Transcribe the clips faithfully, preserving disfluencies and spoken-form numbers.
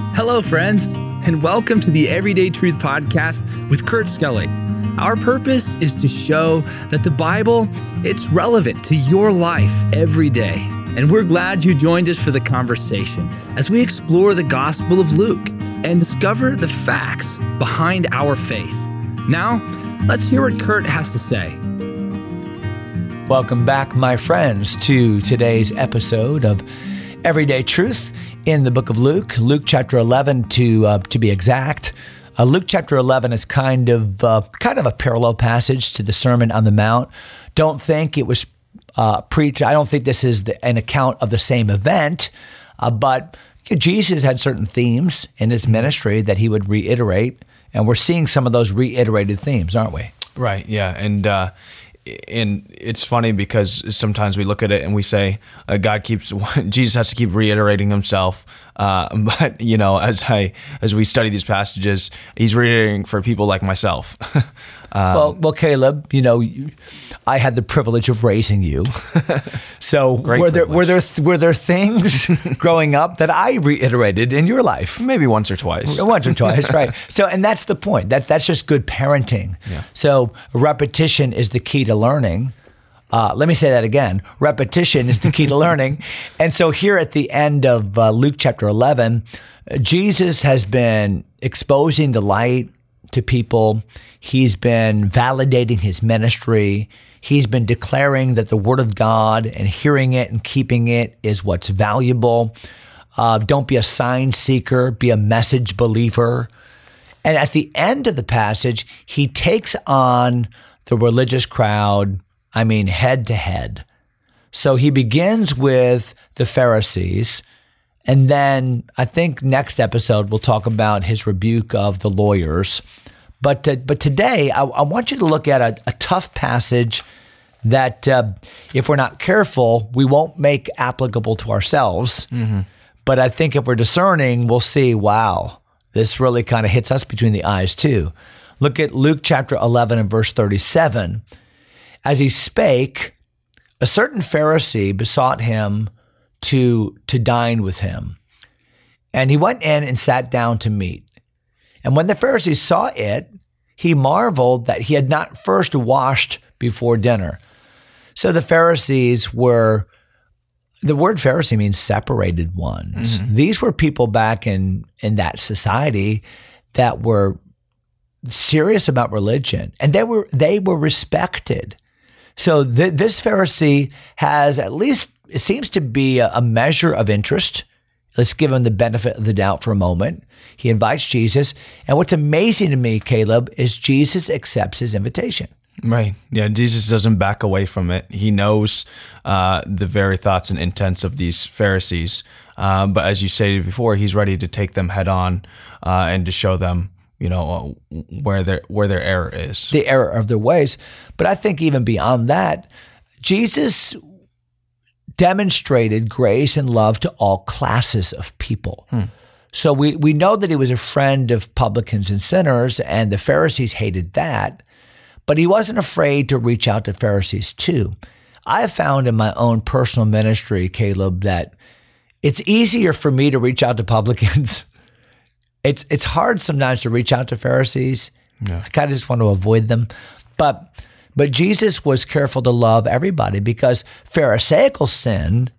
Hello, friends, and welcome to the Everyday Truth Podcast with Kurt Skelly. Our purpose is to show that the Bible, it's relevant to your life every day. And we're glad you joined us for the conversation as we explore the Gospel of Luke and discover the facts behind our faith. Now, let's hear what Kurt has to say. Welcome back, my friends, to today's episode of Everyday Truth in the book of Luke, Luke chapter eleven to uh, to be exact. Uh, Luke chapter eleven is kind of uh, kind of a parallel passage to the Sermon on the Mount. Don't think it was uh, preached. I don't think this is the, an account of the same event, uh, but Jesus had certain themes in his ministry that he would reiterate, and we're seeing some of those reiterated themes, aren't we? Right. Yeah, and. Uh, And it's funny because sometimes we look at it and we say, uh, God keeps, Jesus has to keep reiterating himself. Uh, but, you know, as I, as we study these passages, he's reiterating for people like myself. um, well, well, Caleb, you know, you, I had the privilege of raising you. So Great were there, privilege. were there, were there things growing up that I reiterated in your life? Maybe once or twice. Once or twice, right. So, and that's the point. That That's just good parenting. Yeah. So repetition is the key to learning. Uh, let me say that again. Repetition is the key to learning. And so here at the end of uh, Luke chapter eleven, uh, Jesus has been exposing the light to people. He's been validating his ministry. He's been declaring that the word of God and hearing it and keeping it is what's valuable. Uh, don't be a sign seeker, be a message believer. And at the end of the passage, he takes on the religious crowd, I mean, head to head. So he begins with the Pharisees, and then I think next episode we'll talk about his rebuke of the lawyers. But uh, but today, I, I want you to look at a, a tough passage that uh, if we're not careful, we won't make applicable to ourselves. Mm-hmm. But I think if we're discerning, we'll see, wow, this really kind of hits us between the eyes too. Look at Luke chapter eleven and verse thirty-seven. As he spake, a certain Pharisee besought him to, to dine with him. And he went in and sat down to meat. And when the Pharisee saw it, he marveled that he had not first washed before dinner. So the Pharisees were, the word Pharisee means separated ones. Mm-hmm. These were people back in, in that society that were serious about religion, and they were they were respected. So th- this Pharisee has at least, it seems to be a, a measure of interest. Let's give him the benefit of the doubt for a moment. He invites Jesus, and what's amazing to me, Caleb, is Jesus accepts his invitation. Right. Yeah, Jesus doesn't back away from it. He knows uh, the very thoughts and intents of these Pharisees. Um, but as you stated before, he's ready to take them head on uh, and to show them, you know, uh, where their where their error is. The error of their ways. But I think even beyond that, Jesus demonstrated grace and love to all classes of people. Hmm. So we, we know that he was a friend of publicans and sinners, and the Pharisees hated that. But he wasn't afraid to reach out to Pharisees too. I have found in my own personal ministry, Caleb, that it's easier for me to reach out to publicans. It's it's hard sometimes to reach out to Pharisees. Yeah. I kind of just want to avoid them. But but Jesus was careful to love everybody because Pharisaical sin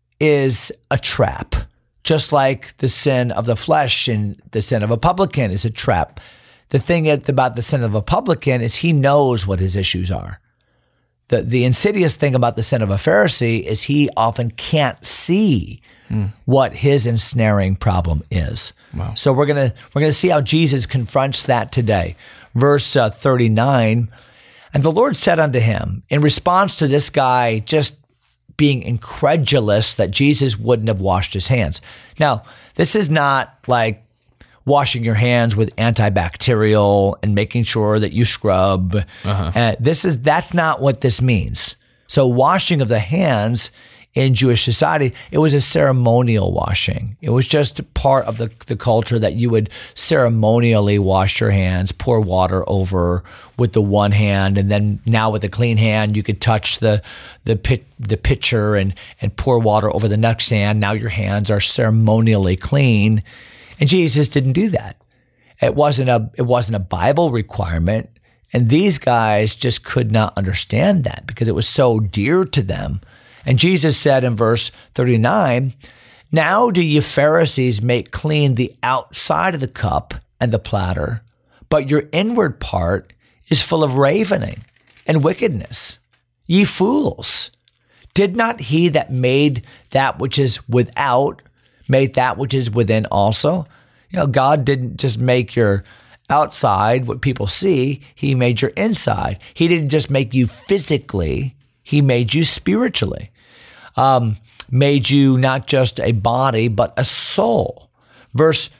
is a trap, just like the sin of the flesh and the sin of a publican is a trap. The thing about the sin of a publican is he knows what his issues are. The the insidious thing about the sin of a Pharisee is he often can't see mm. what his ensnaring problem is. Wow. So we're gonna we're gonna see how Jesus confronts that today. Verse uh, thirty-nine, and the Lord said unto him, in response to this guy just being incredulous that Jesus wouldn't have washed his hands. Now, this is not like washing your hands with antibacterial and making sure that you scrub. Uh-huh. Uh, this is that's not what this means. So washing of the hands in Jewish society, it was a ceremonial washing. It was just part of the, the culture that you would ceremonially wash your hands, pour water over with the one hand, and then now with the clean hand, you could touch the the pit, the pitcher and and pour water over the next hand. Now your hands are ceremonially clean. And Jesus didn't do that. It wasn't a it wasn't a Bible requirement. And these guys just could not understand that because it was so dear to them. And Jesus said in verse thirty-nine, "Now do you Pharisees make clean the outside of the cup and the platter, but your inward part is full of ravening and wickedness. Ye fools, did not he that made that which is without made that which is within also?" You know, God didn't just make your outside what people see, he made your inside. He didn't just make you physically, he made you spiritually. Um, made you not just a body, but a soul. Verse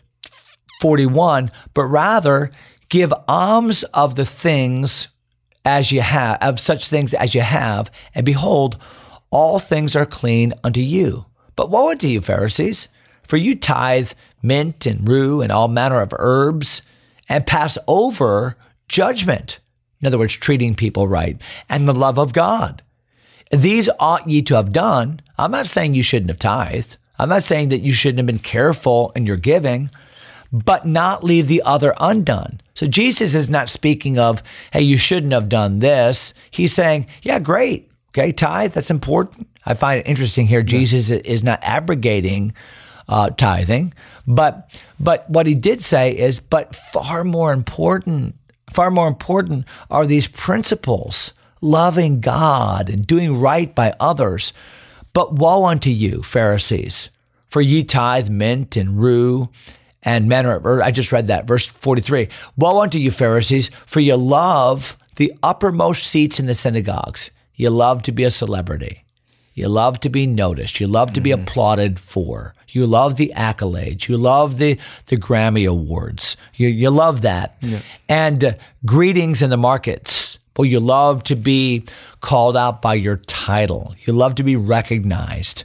forty-one, "But rather give alms of the things as you have, of such things as you have, and behold, all things are clean unto you. But woe unto you, Pharisees, for you tithe mint and rue and all manner of herbs, and pass over judgment." In other words, treating people right, "and the love of God. These ought ye to have done." I'm not saying you shouldn't have tithed. I'm not saying that you shouldn't have been careful in your giving, but not leave the other undone. So Jesus is not speaking of, hey, you shouldn't have done this. He's saying, yeah, great. Okay, tithe, that's important. I find it interesting here. Yeah. Jesus is not abrogating uh, tithing, but but what he did say is, but far more important, far more important are these principles, loving God and doing right by others. But woe unto you, Pharisees, for ye tithe mint and rue and manner of herbs. I just read that, verse forty-three. "Woe unto you, Pharisees, for you love the uppermost seats in the synagogues. You love to be a celebrity. You love to be noticed. You love to be mm-hmm. applauded for. You love the accolades. You love the, the Grammy Awards. You, you love that. Yeah. And uh, greetings in the markets. Well, you love to be called out by your title. You love to be recognized.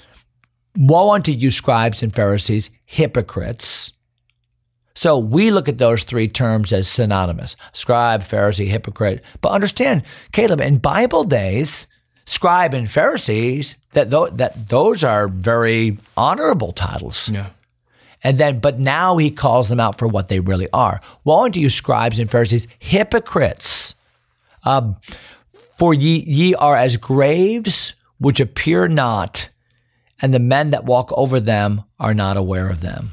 Woe unto you, scribes and Pharisees, hypocrites." So we look at those three terms as synonymous: scribe, Pharisee, hypocrite. But understand, Caleb, in Bible days, scribe and Pharisees, that th- that those are very honorable titles. Yeah. And then, but now he calls them out for what they really are. Woe unto you, scribes and Pharisees, hypocrites! Um, for ye, ye are as graves which appear not, and the men that walk over them are not aware of them.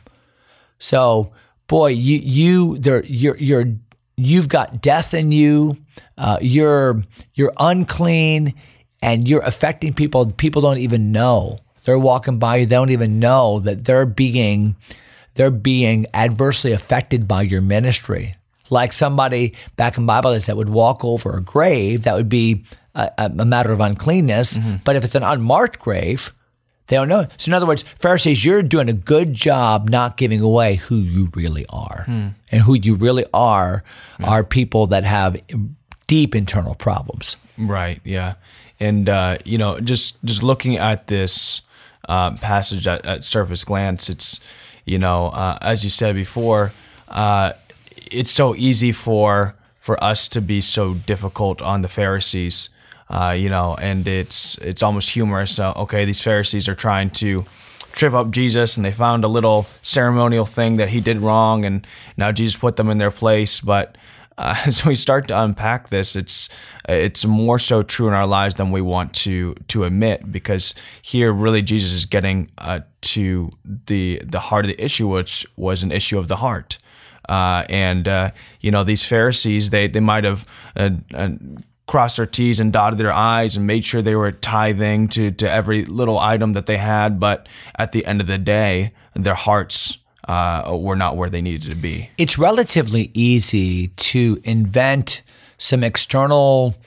So, boy, you you there you're you're you've got death in you. Uh, you're you're unclean, and you're affecting people. People don't even know. They're walking by you. They don't even know that they're being they're being adversely affected by your ministry. Like somebody back in Bible days that would walk over a grave, that would be a, a matter of uncleanness. Mm-hmm. But if it's an unmarked grave, they don't know. So in other words, Pharisees, you're doing a good job not giving away who you really are. Hmm. And who you really are yeah. are people that have deep internal problems. Right, yeah. And, uh, you know, just, just looking at this uh, passage at, at surface glance, it's, you know, uh, as you said before, uh, it's so easy for for us to be so difficult on the Pharisees. Uh, you know, and it's it's almost humorous. Uh, okay, these Pharisees are trying to trip up Jesus, and they found a little ceremonial thing that he did wrong, and now Jesus put them in their place. But uh, as we start to unpack this, it's it's more so true in our lives than we want to to admit, because here really Jesus is getting uh, to the the heart of the issue, which was an issue of the heart. Uh, and uh, you know, these Pharisees, they they might have uh, uh, crossed their T's and dotted their I's and made sure they were tithing to, to every little item that they had. But at the end of the day, their hearts uh, were not where they needed to be. It's relatively easy to invent some external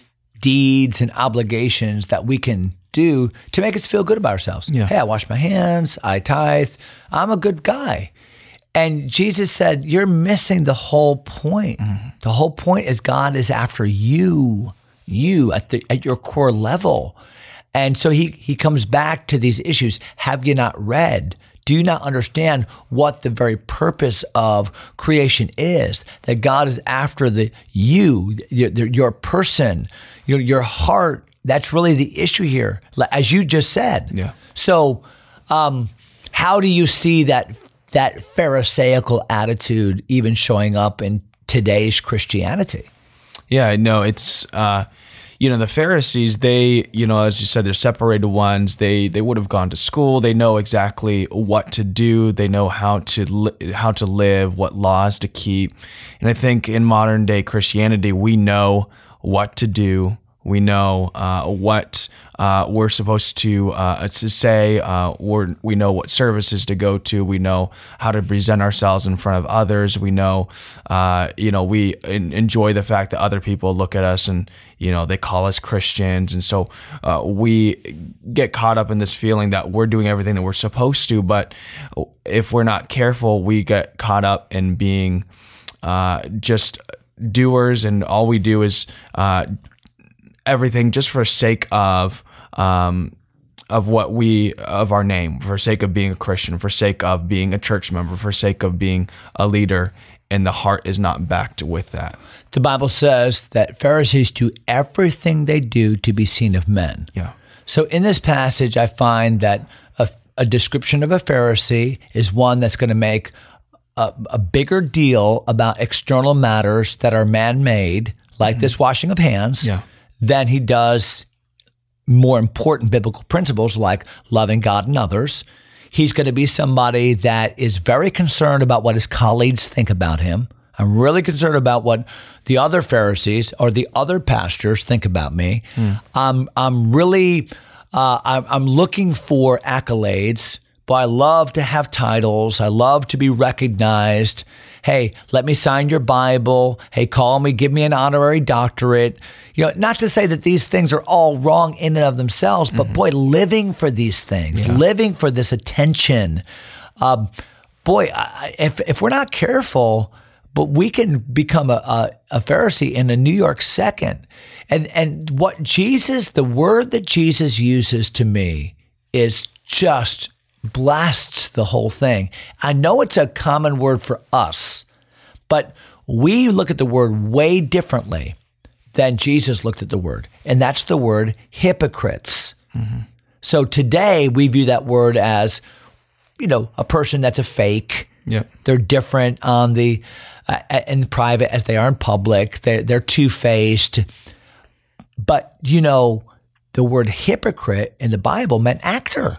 deeds and obligations that we can do to make us feel good about ourselves. Yeah. Hey, I wash my hands, I tithe, I'm a good guy. And Jesus said, you're missing the whole point. Mm-hmm. The whole point is God is after you, you at the at your core level. And so he he comes back to these issues. Have you not read? Do you not understand what the very purpose of creation is? That God is after the you, your, your person, your your heart. That's really the issue here, as you just said. Yeah. So um, how do you see that that Pharisaical attitude even showing up in today's Christianity? Yeah, no, it's, uh, you know, the Pharisees, they, you know, as you said, they're separated ones. They they would have gone to school. They know exactly what to do. They know how to li- how to live, what laws to keep. And I think in modern day Christianity, we know what to do. We know uh, what uh, we're supposed to uh, to say. Uh, we're, we know what services to go to. We know how to present ourselves in front of others. We know, uh, you know, we en- enjoy the fact that other people look at us and, you know, they call us Christians. And so uh, we get caught up in this feeling that we're doing everything that we're supposed to. But if we're not careful, we get caught up in being uh, just doers, and all we do is uh, everything just for sake of um, of what we of our name, for sake of being a Christian, for sake of being a church member, for sake of being a leader, and the heart is not backed with that. The Bible says that Pharisees do everything they do to be seen of men. Yeah. So in this passage, I find that a, a description of a Pharisee is one that's going to make a, a bigger deal about external matters that are man-made, like mm-hmm. this washing of hands, yeah. than he does more important biblical principles like loving God and others. He's going to be somebody that is very concerned about what his colleagues think about him. I'm really concerned about what the other Pharisees or the other pastors think about me. Mm. I'm I'm really uh, I'm, I'm looking for accolades, but I love to have titles. I love to be recognized. Hey, let me sign your Bible. Hey, call me, give me an honorary doctorate. You know, not to say that these things are all wrong in and of themselves, but mm-hmm. boy, living for these things, yeah. living for this attention. Um, boy, I, if if we're not careful, but we can become a, a, a Pharisee in a New York second. And and what Jesus, the word that Jesus uses to me is just blasts the whole thing. I know it's a common word for us, but we look at the word way differently than Jesus looked at the word, and that's the word hypocrites. Mm-hmm. So today we view that word as, you know, a person that's a fake. Yeah. They're different on the uh, in private as they are in public. They're, they're two-faced. But, you know, the word hypocrite in the Bible meant actor.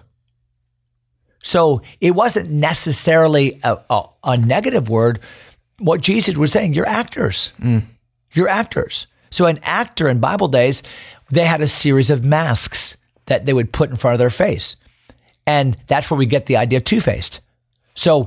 So it wasn't necessarily a, a, a negative word. What Jesus was saying, you're actors. Mm. You're actors. So an actor in Bible days, they had a series of masks that they would put in front of their face. And that's where we get the idea of two-faced. So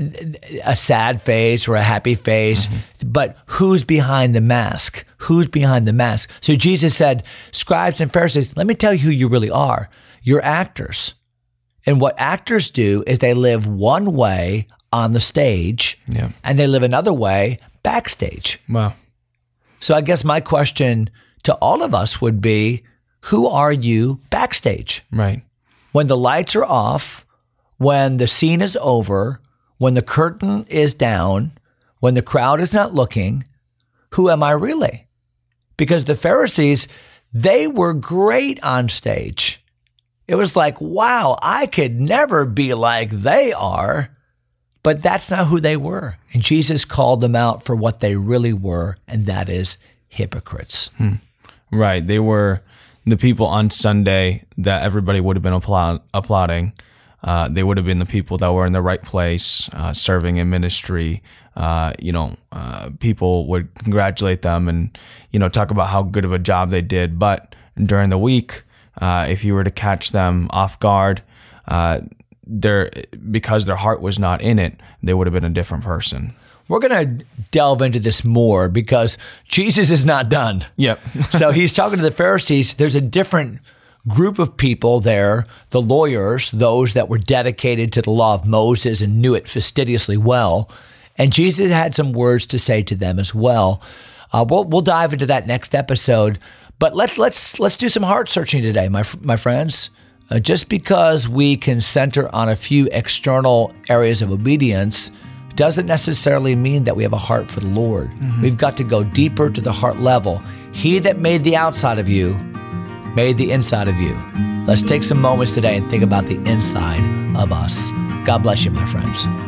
a sad face or a happy face, mm-hmm. but who's behind the mask? Who's behind the mask? So Jesus said, scribes and Pharisees, let me tell you who you really are. You're actors. And what actors do is they live one way on the stage, yeah. and they live another way backstage. Wow. So I guess my question to all of us would be, who are you backstage? Right. When the lights are off, when the scene is over, when the curtain is down, when the crowd is not looking, who am I really? Because the Pharisees, they were great on stage. It was like, wow, I could never be like they are. But that's not who they were. And Jesus called them out for what they really were, and that is hypocrites. Hmm. Right. They were the people on Sunday that everybody would have been applaud- applauding. Uh, they would have been the people that were in the right place, uh, serving in ministry. Uh, you know, uh, people would congratulate them and, you know, talk about how good of a job they did. But during the week, uh, if you were to catch them off guard, uh, their because their heart was not in it, they would have been a different person. We're going to delve into this more because Jesus is not done. Yep. So he's talking to the Pharisees. There's a different group of people there, the lawyers, those that were dedicated to the law of Moses and knew it fastidiously well. And Jesus had some words to say to them as well. Uh, we'll we'll dive into that next episode. But let's let's let's do some heart searching today, my my friends. Uh, just because we can center on a few external areas of obedience doesn't necessarily mean that we have a heart for the Lord. Mm-hmm. We've got to go deeper to the heart level. He that made the outside of you made the inside of you. Let's take some moments today and think about the inside of us. God bless you, my friends.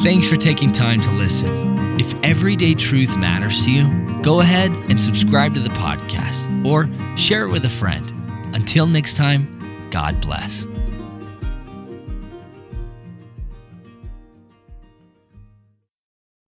Thanks for taking time to listen. If everyday truth matters to you, go ahead and subscribe to the podcast or share it with a friend. Until next time, God bless.